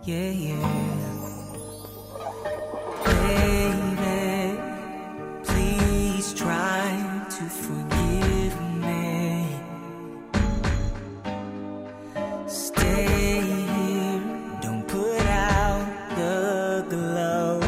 yeah, yeah. Baby, please try to forgive me. Stay here, don't put out the glow.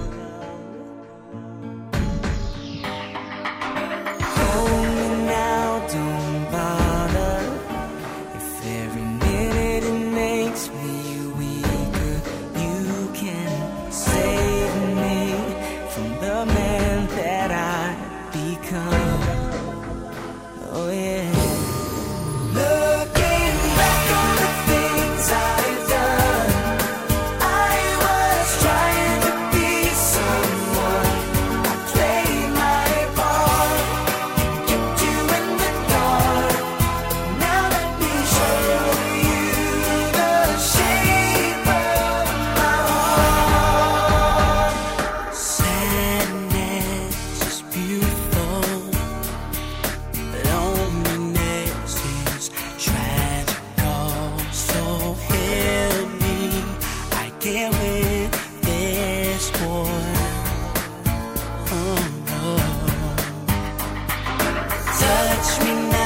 Hold me now, don't bother. If every minute it makes me weaker, you can save me from the man that I become. Oh yeah. Looking back on the things I've done, I was trying to be someone. I played my part, kept you in the dark. Now let me show you the shape of my heart. Sadness is beautiful, loneliness is tragical. So help me, I can't win this war. Oh no. Touch me now.